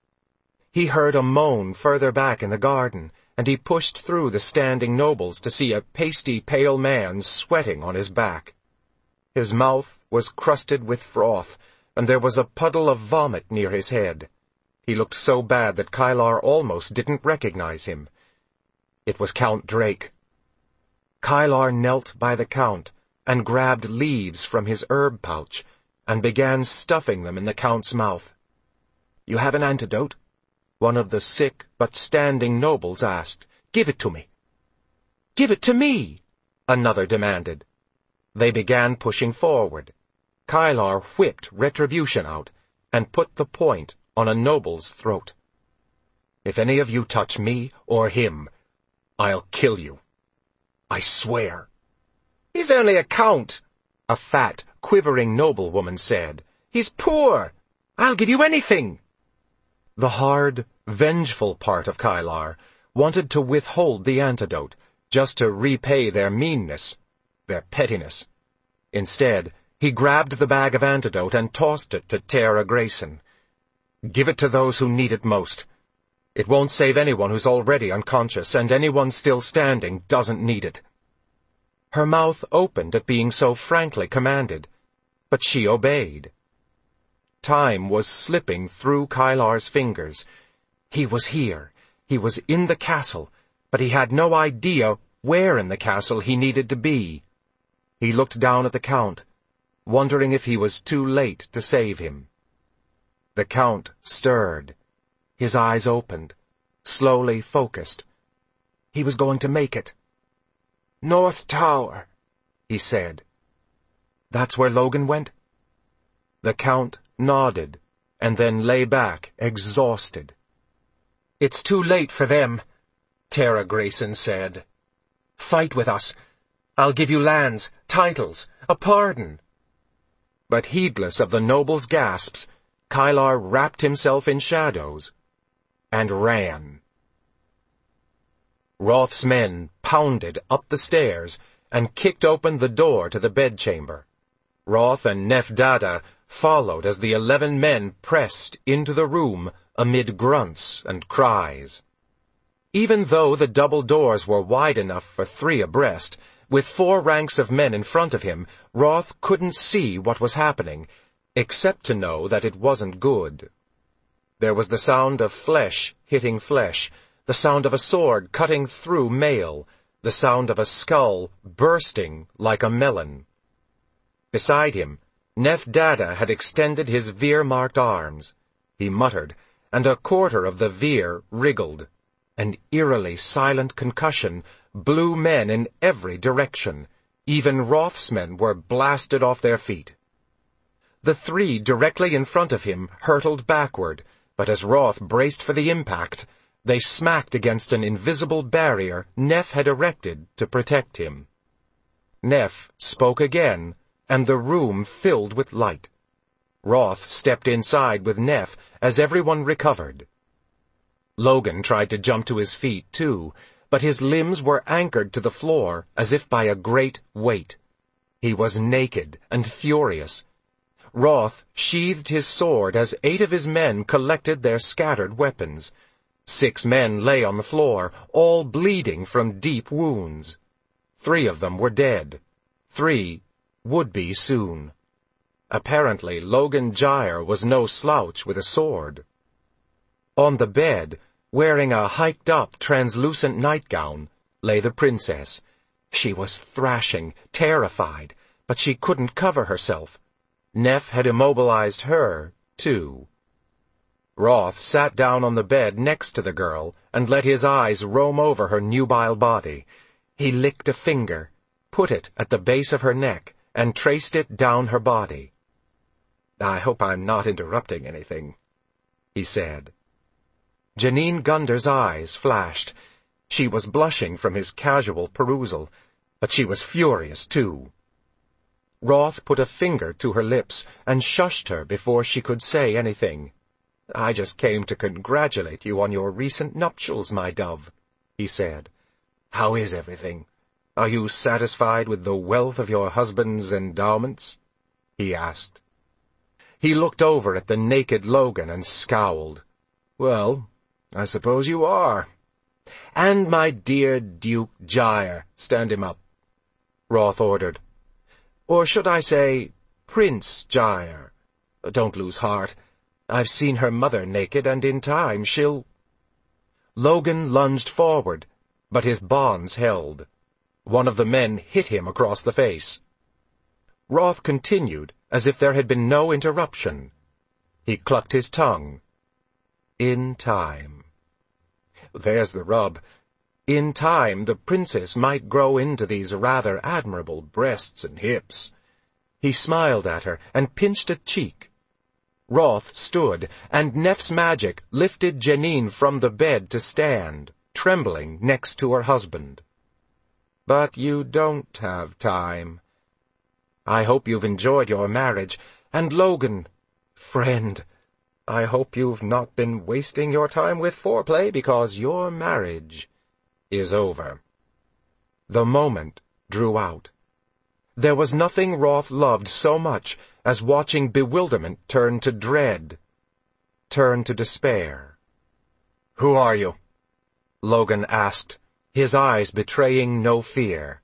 He heard a moan further back in the garden, and he pushed through the standing nobles to see a pasty, pale man sweating on his back. His mouth was crusted with froth, and there was a puddle of vomit near his head. He looked so bad that Kylar almost didn't recognize him. It was Count Drake. Kylar knelt by the Count and grabbed leaves from his herb pouch and began stuffing them in the Count's mouth. "You have an antidote?" one of the sick but standing nobles asked. "Give it to me." "Give it to me," another demanded. They began pushing forward. Kylar whipped retribution out and put the point on a noble's throat. "If any of you touch me or him, I'll kill you. I swear." "He's only a count," a fat, quivering noblewoman said. "He's poor. I'll give you anything." The hard, vengeful part of Kylar wanted to withhold the antidote, just to repay their meanness, their pettiness. Instead, he grabbed the bag of antidote and tossed it to Tara Grayson. "Give it to those who need it most. It won't save anyone who's already unconscious, and anyone still standing doesn't need it." Her mouth opened at being so frankly commanded, but she obeyed. Time was slipping through Kylar's fingers. He was here. He was in the castle, but he had no idea where in the castle he needed to be. He looked down at the Count, wondering if he was too late to save him. The Count stirred. His eyes opened, slowly focused. He was going to make it. "North Tower," he said. "That's where Logan went?" The Count nodded, and then lay back, exhausted. "It's too late for them," Tara Grayson said. "Fight with us. I'll give you lands, titles, a pardon." But heedless of the noble's gasps, Kylar wrapped himself in shadows and ran. Roth's men pounded up the stairs and kicked open the door to the bedchamber. Roth and Nefdada followed as the 11 men pressed into the room amid grunts and cries. Even though the double doors were wide enough for 3 abreast, with 4 ranks of men in front of him, Roth couldn't see what was happening, except to know that it wasn't good. There was the sound of flesh hitting flesh, the sound of a sword cutting through mail, the sound of a skull bursting like a melon. Beside him, Nef Dada had extended his veer-marked arms. He muttered, and a quarter of the veer wriggled. An eerily silent concussion blew men in every direction. Even Roth's men were blasted off their feet. The three directly in front of him hurtled backward, but as Roth braced for the impact, they smacked against an invisible barrier Nef had erected to protect him. Nef spoke again, and the room filled with light. Roth stepped inside with Nef as everyone recovered. Logan tried to jump to his feet, too, but his limbs were anchored to the floor as if by a great weight. He was naked and furious. Roth sheathed his sword as 8 of his men collected their scattered weapons. 6 men lay on the floor, all bleeding from deep wounds. 3 of them were dead. 3 would be soon. Apparently, Logan Gyre was no slouch with a sword. On the bed, wearing a hiked-up, translucent nightgown, lay the princess. She was thrashing, terrified, but she couldn't cover herself. Nef had immobilized her, too. Roth sat down on the bed next to the girl and let his eyes roam over her nubile body. He licked a finger, put it at the base of her neck, and traced it down her body. "I hope I'm not interrupting anything," he said. Janine Gunder's eyes flashed. She was blushing from his casual perusal, but she was furious, too. Roth put a finger to her lips and shushed her before she could say anything. "I just came to congratulate you on your recent nuptials, my dove," he said. "How is everything? Are you satisfied with the wealth of your husband's endowments?" he asked. He looked over at the naked Logan and scowled. "Well, I suppose you are. And my dear Duke Gyre, stand him up," Roth ordered. "Or should I say, Prince Gyre? Don't lose heart. I've seen her mother naked, and in time she'll—" Logan lunged forward, but his bonds held. One of the men hit him across the face. Roth continued, as if there had been no interruption. He clucked his tongue. "In time. There's the rub. In time, the princess might grow into these rather admirable breasts and hips." He smiled at her and pinched a cheek. Roth stood, and Nef's magic lifted Janine from the bed to stand, trembling next to her husband. "But you don't have time. I hope you've enjoyed your marriage, and Logan, friend, I hope you've not been wasting your time with foreplay, because your marriage is over." The moment drew out. There was nothing Roth loved so much as watching bewilderment turn to dread, turn to despair. "Who are you?" Logan asked, his eyes betraying no fear.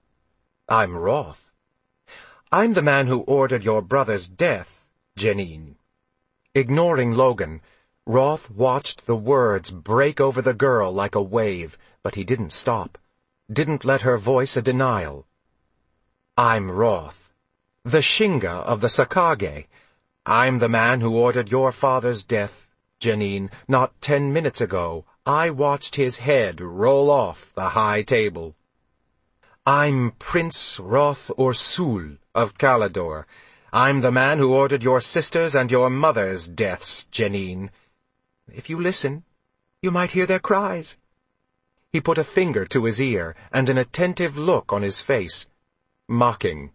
"I'm Roth. I'm the man who ordered your brother's death, Janine." Ignoring Logan, Roth watched the words break over the girl like a wave, but he didn't stop, didn't let her voice a denial. "I'm Roth, the Shinga of the Sakage. I'm the man who ordered your father's death, Janine. Not 10 minutes ago, I watched his head roll off the high table. I'm Prince Roth Orsul of Calador. I'm the man who ordered your sister's and your mother's deaths, Janine. If you listen, you might hear their cries." He put a finger to his ear and an attentive look on his face, mocking.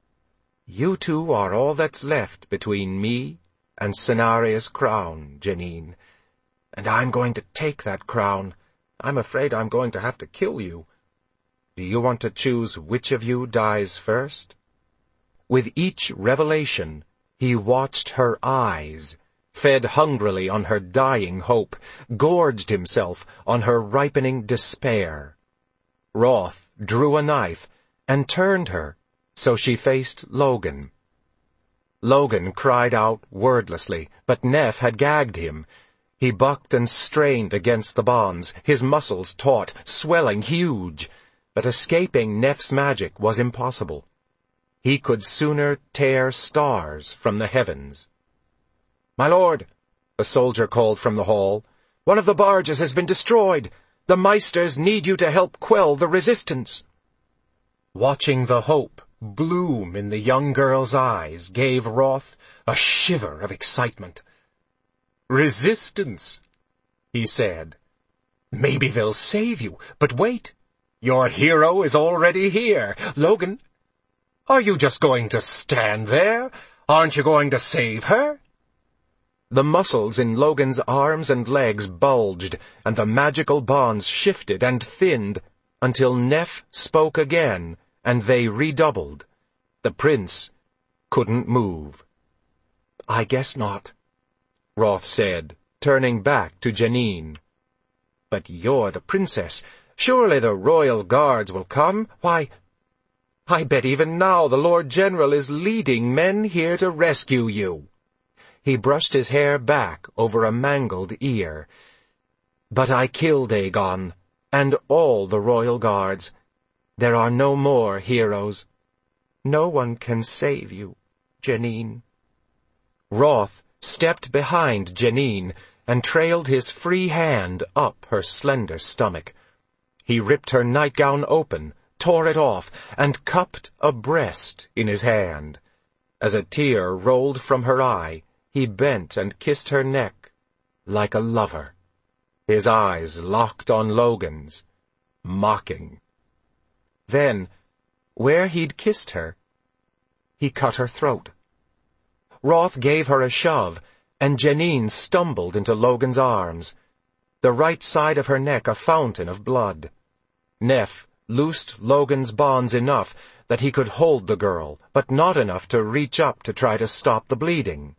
"You two are all that's left between me and Cenaria's crown, Janine. And I'm going to take that crown. I'm afraid I'm going to have to kill you. Do you want to choose which of you dies first?" With each revelation, he watched her eyes, fed hungrily on her dying hope, gorged himself on her ripening despair. Roth drew a knife and turned her so she faced Logan. Logan cried out wordlessly, but Nef had gagged him. He bucked and strained against the bonds, his muscles taut, swelling huge, but escaping Neff's magic was impossible. He could sooner tear stars from the heavens. "My lord," a soldier called from the hall, "one of the barges has been destroyed. The Meisters need you to help quell the resistance." Watching the hope bloom in the young girl's eyes gave Roth a shiver of excitement. "Resistance," he said. "Maybe they'll save you, but wait. Your hero is already here. Logan, are you just going to stand there? Aren't you going to save her?" The muscles in Logan's arms and legs bulged, and the magical bonds shifted and thinned until Neff spoke again, and they redoubled. The prince couldn't move. "I guess not," Roth said, turning back to Janine. "But you're the princess. Surely the royal guards will come. Why, I bet even now the Lord General is leading men here to rescue you." He brushed his hair back over a mangled ear. "But I killed Aegon, and all the royal guards. There are no more heroes. No one can save you, Janine." Roth stepped behind Janine and trailed his free hand up her slender stomach. He ripped her nightgown open, tore it off, and cupped a breast in his hand. As a tear rolled from her eye, he bent and kissed her neck like a lover. His eyes locked on Logan's, mocking. Then, where he'd kissed her, he cut her throat. Roth gave her a shove, and Janine stumbled into Logan's arms, the right side of her neck a fountain of blood. Neff loosed Logan's bonds enough that he could hold the girl, but not enough to reach up to try to stop the bleeding.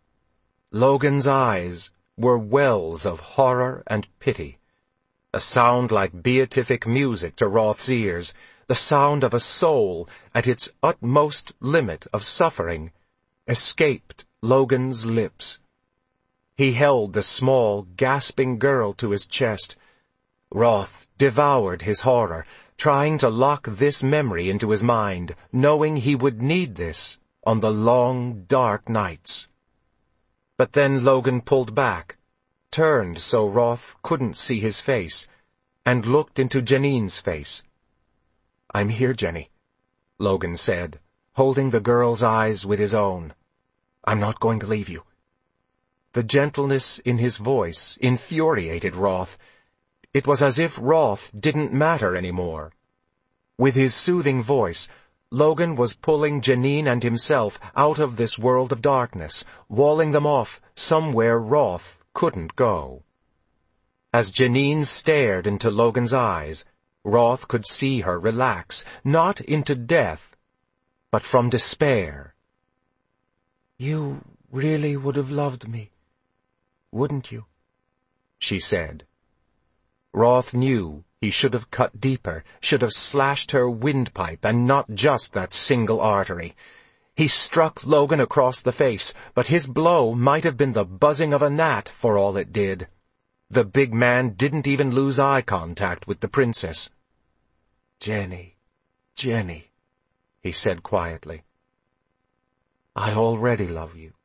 Logan's eyes were wells of horror and pity, a sound like beatific music to Roth's ears, the sound of a soul at its utmost limit of suffering, escaped Logan's lips. He held the small, gasping girl to his chest. Roth devoured his horror, trying to lock this memory into his mind, knowing he would need this on the long, dark nights. But then Logan pulled back, turned so Roth couldn't see his face, and looked into Janine's face. "I'm here, Jenny," Logan said, holding the girl's eyes with his own. "I'm not going to leave you." The gentleness in his voice infuriated Roth. It was as if Roth didn't matter anymore. With his soothing voice, Logan was pulling Janine and himself out of this world of darkness, walling them off somewhere Roth couldn't go. As Janine stared into Logan's eyes, Roth could see her relax, not into death, but from despair. "You really would have loved me, wouldn't you?" she said. Roth knew he should have cut deeper, should have slashed her windpipe and not just that single artery. He struck Logan across the face, but his blow might have been the buzzing of a gnat for all it did. The big man didn't even lose eye contact with the princess. "Jenny, Jenny," he said quietly. "I already love you.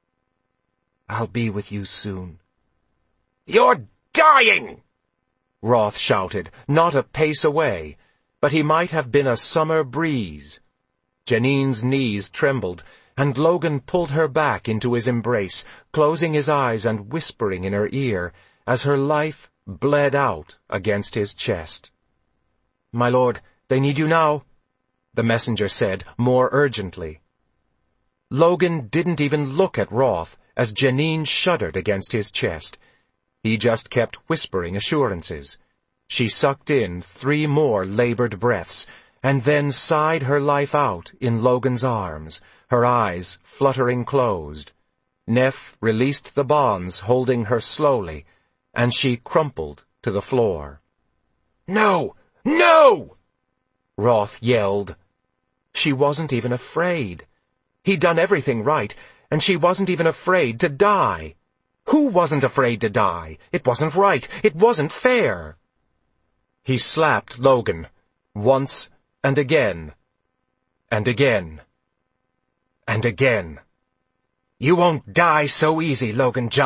I'll be with you soon." "You're dying!" Roth shouted, not a pace away, but he might have been a summer breeze. Janine's knees trembled, and Logan pulled her back into his embrace, closing his eyes and whispering in her ear as her life bled out against his chest. "My lord, they need you now," the messenger said, more urgently. Logan didn't even look at Roth as Janine shuddered against his chest. He just kept whispering assurances. She sucked in 3 more labored breaths, and then sighed her life out in Logan's arms, her eyes fluttering closed. Neff released the bonds holding her slowly, and she crumpled to the floor. "No! No!" Roth yelled. She wasn't even afraid. He'd done everything right, and she wasn't even afraid to die. Who wasn't afraid to die? It wasn't right. It wasn't fair. He slapped Logan, once and again, and again, and again. You won't die so easy, Logan Johnson.